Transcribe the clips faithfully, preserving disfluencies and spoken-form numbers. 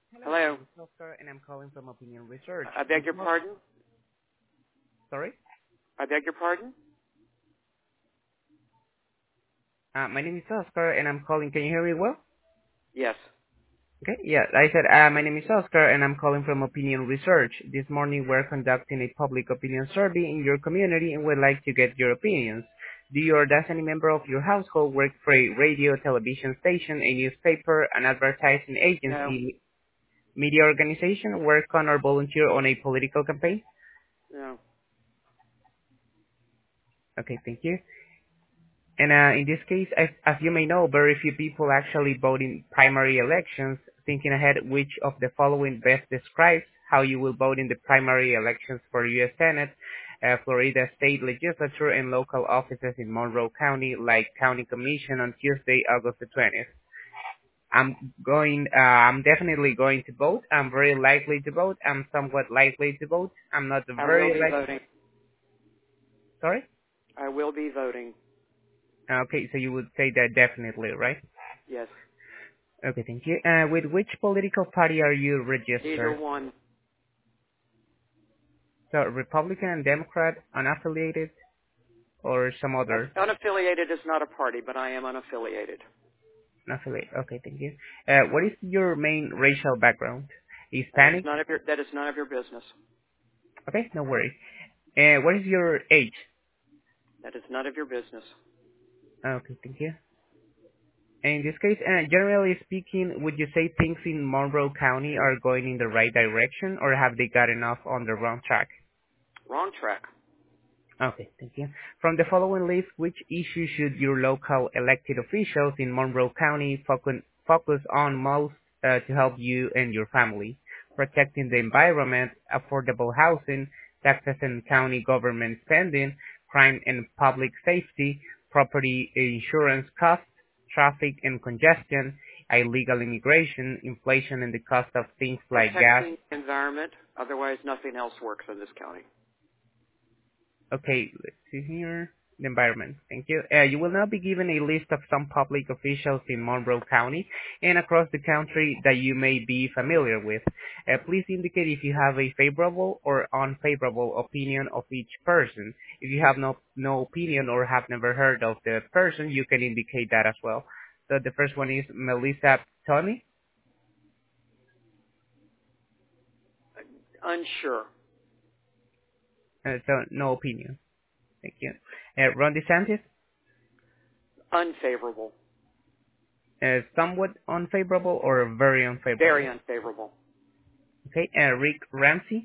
Hello, my Hello. name is Oscar, and I'm calling from Opinion Research. I This beg your mo- pardon? Sorry? I beg your pardon? Uh, my name is Oscar, and I'm calling. Can you hear me well? Yes. Okay, yeah, I said, uh, my name is Oscar, and I'm calling from Opinion Research. This morning, we're conducting a public opinion survey in your community, and we'd like to get your opinions. Do you or does any member of your household work for a radio, television station, a newspaper, an advertising No. agency, media organization, work on or volunteer on a political campaign? No. Okay, thank you. And uh, in this case, as, as you may know, very few people actually vote in primary elections. Thinking ahead, which of the following best describes how you will vote in the primary elections for U S Senate, uh, Florida State Legislature, and local offices in Monroe County, like County Commission on Tuesday, August the twentieth? I'm going, uh, I'm definitely going to vote. I'm very likely to vote. I'm somewhat likely to vote. I'm not I will very be like, voting. sorry? I will be voting. Okay, so you would say that definitely, right? Yes. Okay, thank you. Uh, with which political party are you Either registered? one. So Republican and Democrat, unaffiliated, or some Uh, other unaffiliated is not a party, but I am unaffiliated. unaffiliated? Okay, thank you. Uh, what is your main racial background? That is Hispanic? none of your that is none of your business. Okay, no worry. Uh, what is your age? That is none of your business. Okay, thank you. In this case, uh, generally speaking, would you say things in Monroe County are going in the right direction, or have they gotten off on the wrong track? Wrong track. Okay, thank you. From the following list, which issue should your local elected officials in Monroe County focus, focus on most uh, to help you and your family? Protecting the environment, affordable housing, taxes and county government spending, crime and public safety, property insurance costs, traffic and congestion, illegal immigration, inflation and the cost of things like gas. Protecting the environment. Otherwise, nothing else works in this county. Okay, let's see here. The environment. Thank you. Uh, you will now be given a list of some public officials in Monroe County and across the country that you may be familiar with. Uh, please indicate if you have a favorable or unfavorable opinion of each person. If you have no no opinion or have never heard of the person, you can indicate that as well. So the first one is Melissa Tony. Unsure. Uh, so no opinion. Thank you. Uh, Ron DeSantis. Unfavorable. Uh, somewhat unfavorable or very unfavorable. Very unfavorable. Okay, uh, Rick Ramsey,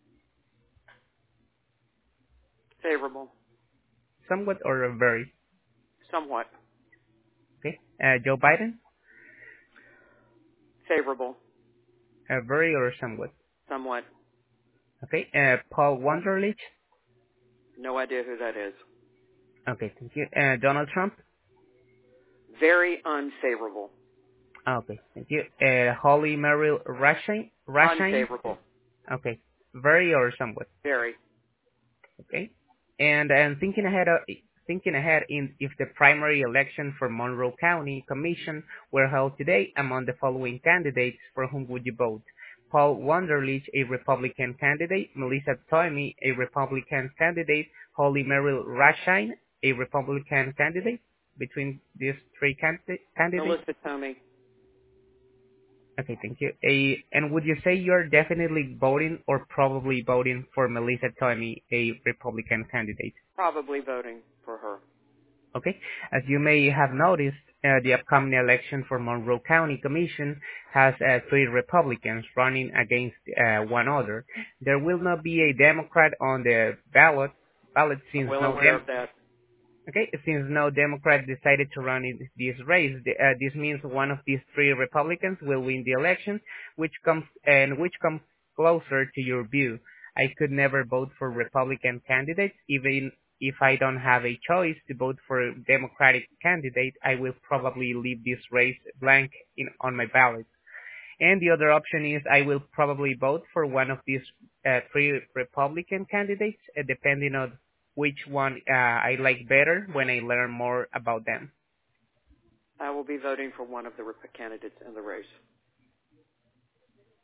Favorable. somewhat or very. Somewhat. Okay, uh, Joe Biden, Favorable. uh, very or somewhat. Somewhat. Okay, uh, Paul Wunderlich. No idea who that is. Okay, thank you. Uh, Donald Trump. Very unfavorable. Okay, thank you. Uh, Holly Merrill Rashine. Rashine. Unfavorable. Okay, very or somewhat. Very. Okay, and and thinking ahead, of, thinking ahead, in if the primary election for Monroe County Commission were held today, among the following candidates, for whom would you vote? Paul Wunderlich, a Republican candidate; Melissa Toomey, a Republican candidate; Holly Merrill Rashine, a Republican candidate. Between these three candidate, candidates. Melissa Tomei. Okay, thank you. A, and would you say you're definitely voting or probably voting for Melissa Toomey, a Republican candidate? Probably voting for her. Okay. As you may have noticed, uh, the upcoming election for Monroe County Commission has uh, three Republicans running against uh, one other. There will not be a Democrat on the ballot, ballot I'm since well no aware Dem- of that. okay, since no Democrat decided to run in this race. The- Uh, this means one of these three Republicans will win the election, which comes and which comes closer to your view. I could never vote for Republican candidates, even if I don't have a choice to vote for a Democratic candidate. I will probably leave this race blank in on my ballot. And the other option is I will probably vote for one of these uh, three Republican candidates, uh, depending on which one uh, I like better when I learn more about them. I will be voting for one of the rep- candidates in the race.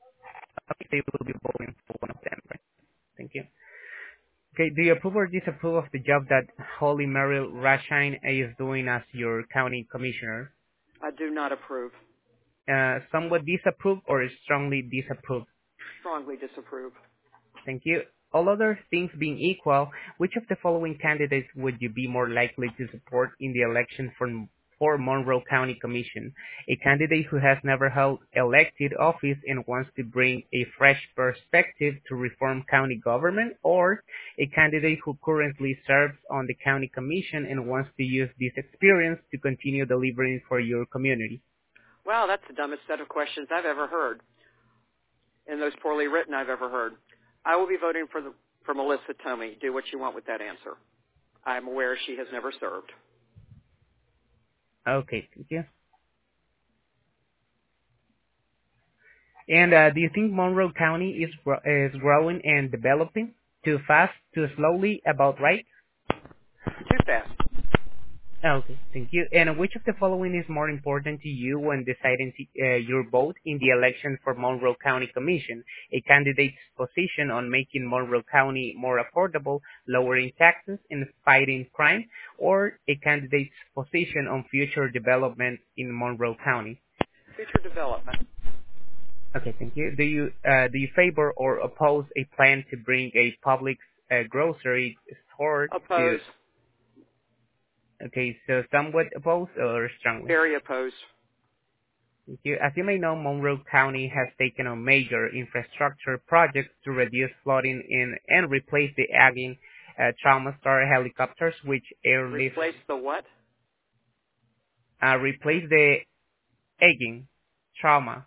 so you will be voting for one of them, right? Thank you. Okay, do you approve or disapprove of the job that Holly Merrill Rashine is doing as your county commissioner? I do not approve. Uh, somewhat disapprove or strongly disapprove? Strongly disapprove. Thank you. All other things being equal, which of the following candidates would you be more likely to support in the election for, for Monroe County Commission? A candidate who has never held elected office and wants to bring a fresh perspective to reform county government, or a candidate who currently serves on the county commission and wants to use this experience to continue delivering for your community? Wow, that's the dumbest set of questions I've ever heard, and those poorly written I've ever heard. I will be voting for the, for Melissa Tomei. Do what you want with that answer. I'm aware she has never served. Okay, thank you. And uh, do you think Monroe County is gro- is growing and developing too fast, too slowly, about right? Too fast. Okay, thank you. And which of the following is more important to you when deciding to, uh, your vote in the election for Monroe County Commission? A candidate's position on making Monroe County more affordable, lowering taxes, and fighting crime, or a candidate's position on future development in Monroe County? Future development. Okay, thank you. Do you uh, do you favor or oppose a plan to bring a public uh, grocery store Oppose. to? Okay, so somewhat opposed or strongly? Very opposed. Thank you. As you may know, Monroe County has taken on major infrastructure projects to reduce flooding in and replace the aging uh, Trauma Star helicopters, which airlift Replace the what? uh, replace the aging Trauma.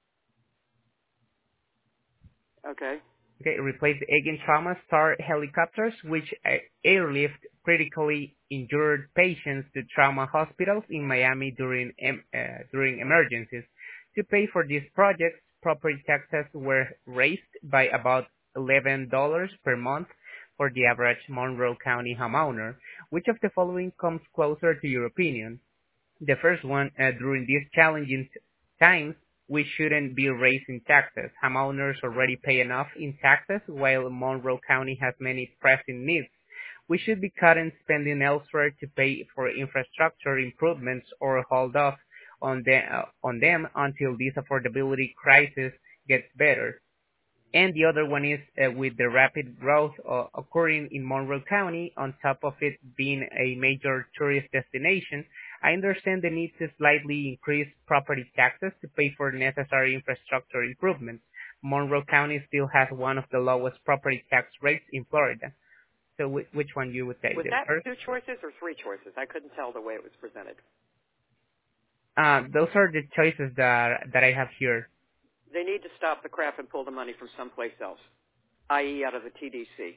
Okay. Okay, replace the aging Trauma Star helicopters, which uh, airlift critically injured patients to trauma hospitals in Miami during em- uh, during emergencies. To pay for these projects, property taxes were raised by about eleven dollars per month for the average Monroe County homeowner. Which of the following comes closer to your opinion? The first one, uh, during these challenging times, we shouldn't be raising taxes. Homeowners already pay enough in taxes, while Monroe County has many pressing needs. We should be cutting spending elsewhere to pay for infrastructure improvements or hold off on, the, uh, on them until this affordability crisis gets better. And the other one is uh, with the rapid growth uh, occurring in Monroe County, on top of it being a major tourist destination, I understand the need to slightly increase property taxes to pay for necessary infrastructure improvements. Monroe County still has one of the lowest property tax rates in Florida. So wh- which one you would say? Was The that first? two choices or three choices? I couldn't tell the way it was presented. Uh, those are the choices that that I have here. They need to stop the crap and pull the money from someplace else, that is out of the T D C.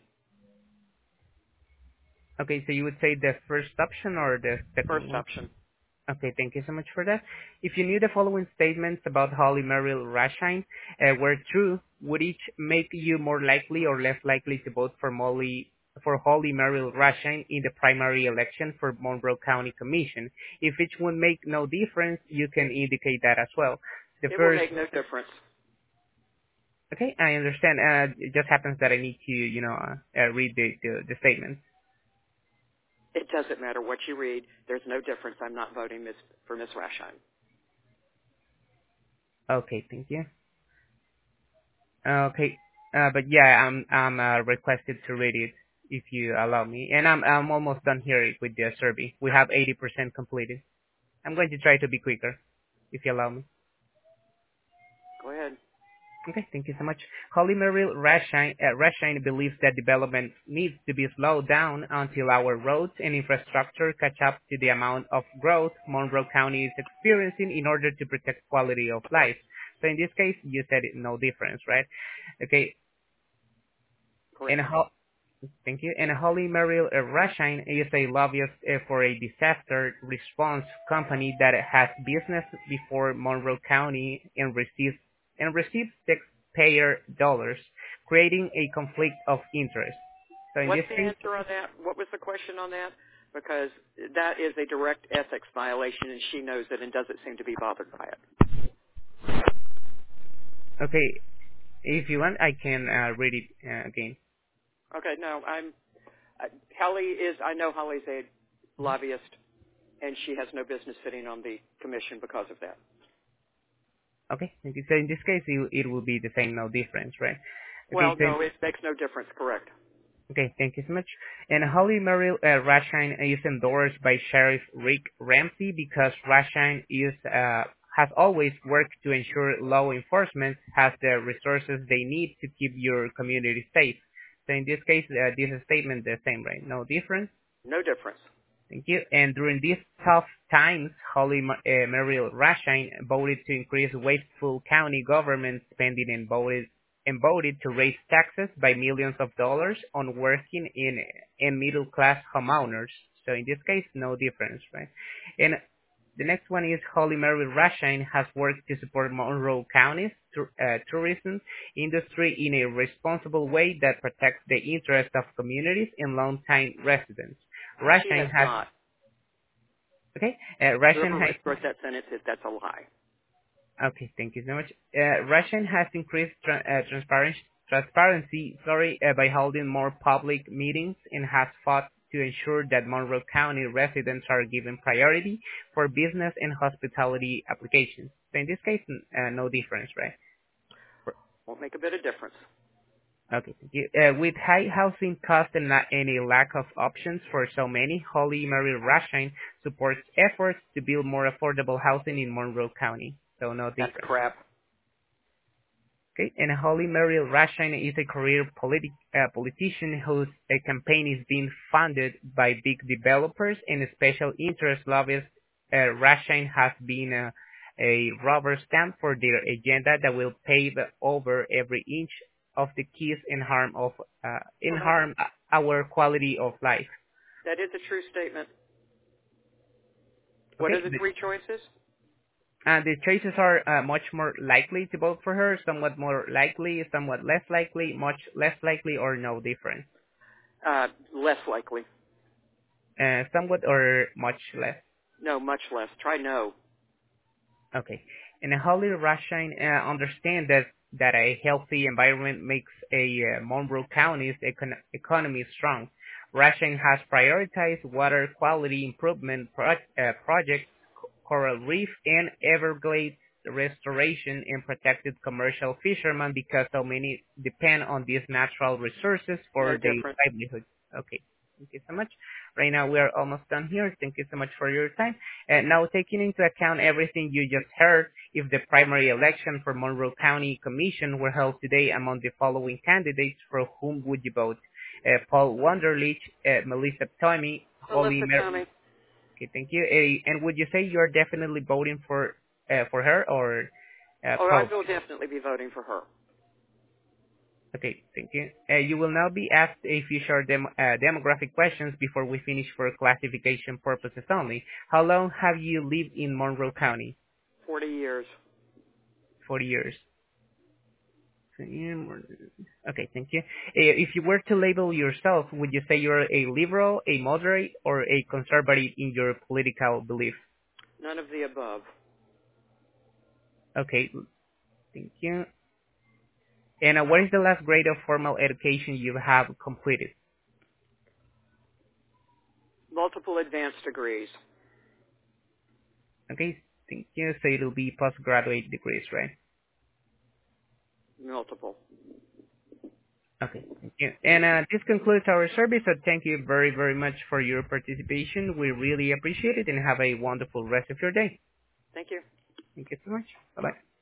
Okay, so you would say the first option or the second First one? option. Okay, thank you so much for that. If you knew the following statements about Holly Merrill Rashine uh, were true, would each make you more likely or less likely to vote for Molly for Holly Merrill Rashine in the primary election for Monroe County Commission? If each would make no difference, you can indicate that as well. The It will first, make no difference. okay, I understand. Uh, it just happens that I need to, you know, uh, uh, read the, the the statements. It doesn't matter what you read. There's no difference. I'm not voting Miss for Miss Rashine. Okay, thank you. Okay, uh, but yeah, I'm I'm uh, requested to read it if you allow me, and I'm I'm almost done here with the survey. We have eighty percent completed. I'm going to try to be quicker, if you allow me. Go ahead. Okay, thank you so much. Holly Merrill Rashine, uh, Rashine believes that development needs to be slowed down until our roads and infrastructure catch up to the amount of growth Monroe County is experiencing in order to protect quality of life. So in this case, you said it no difference, right? Okay, and Correct. how? Thank you. And Holly Merrill uh, Rashine is a lobbyist uh, for a disaster response company that has business before Monroe County and receives and receives taxpayer dollars, creating a conflict of interest. So in What's this the case, answer on that? What was the question on that? Because that is a direct ethics violation, and she knows it and doesn't seem to be bothered by it. okay, If you want, I can uh, read it uh, again. Okay, no, I'm. Uh, Holly is. I know Holly's a lobbyist, and she has no business sitting on the commission because of that. Okay, thank you. So in this case, it, it will be the same, no difference, right? Okay, Well, so no, it makes no difference. Correct. okay, thank you so much. And Holly Merrill uh, Rashine is endorsed by Sheriff Rick Ramsey because Rashine is uh, has always worked to ensure law enforcement has the resources they need to keep your community safe. So in this case, uh, this statement the same, right? No difference. No difference. Thank you. And during these tough times, Holly uh, Merrill Rashine voted to increase wasteful county government spending and voted and voted to raise taxes by millions of dollars on working in and middle class homeowners. So in this case, no difference, right? And the next one is Holly Merrill Rashine has worked to support Monroe County's uh, tourism industry in a responsible way that protects the interests of communities and longtime residents. She has Rashine has not. okay. Uh, Rashine Whoever has wrote that sentence, that's a lie. okay. Thank you so much. Uh, Rashine has increased tra- uh, transparency, transparency, sorry, uh, by holding more public meetings and has fought to ensure that Monroe County residents are given priority for business and hospitality applications. So in this case, uh, no difference, right? Won't make a bit of difference. Okay, thank you. Uh, with high housing costs and not any lack of options for so many, Holly Merrill Rashine supports efforts to build more affordable housing in Monroe County. So no That's difference. crap. Okay, and Holly Merrill Rashine is a career politi- uh, politician whose uh, campaign is being funded by big developers and special interest lobbyists. Uh, Rashine has been uh, a rubber stamp for their agenda that will pave over every inch of the keys and harm of uh, in Well, that, harm our quality of life. that is a true statement. What Okay, are the the, three choices? uh, the choices are uh, much more likely to vote for her, somewhat more likely, somewhat less likely, much less likely, or no difference. Uh, less likely. Uh, somewhat or much less. No, much less. Try no. Okay. And Holly Rashine uh, understand that that a healthy environment makes a uh, Monroe County's econ- economy strong. Rashine has prioritized water quality improvement pro- uh, projects, coral reef, and Everglades restoration and protected commercial fishermen because so many depend on these natural resources No for their difference. livelihood. Okay. Thank you so much. Right now we are almost done here. Thank you so much for your time. And now taking into account everything you just heard, if the primary election for Monroe County Commission were held today among the following candidates, for whom would you vote? Uh, Paul Wunderlich, uh, Melissa Tomei, Holly Melissa Mer- Tomei. Okay, thank you. Uh, and would you say you're definitely voting for uh, for her or uh, Or I Paul? will definitely be voting for her. Okay, thank you. Uh, you will now be asked a few short dem- uh, demographic questions before we finish for classification purposes only. How long have you lived in Monroe County? Forty years. forty years. Okay, thank you. Uh, if you were to label yourself, would you say you're a liberal, a moderate, or a conservative in your political belief? None of the above. Okay, thank you. And uh, what is the last grade of formal education you have completed? Multiple advanced degrees. Okay, thank you. So it'll be postgraduate degrees, right? Multiple. Okay, thank you. And uh, this concludes our survey, so thank you very, very much for your participation. We really appreciate it, and have a wonderful rest of your day. Thank you. Thank you so much. Bye-bye.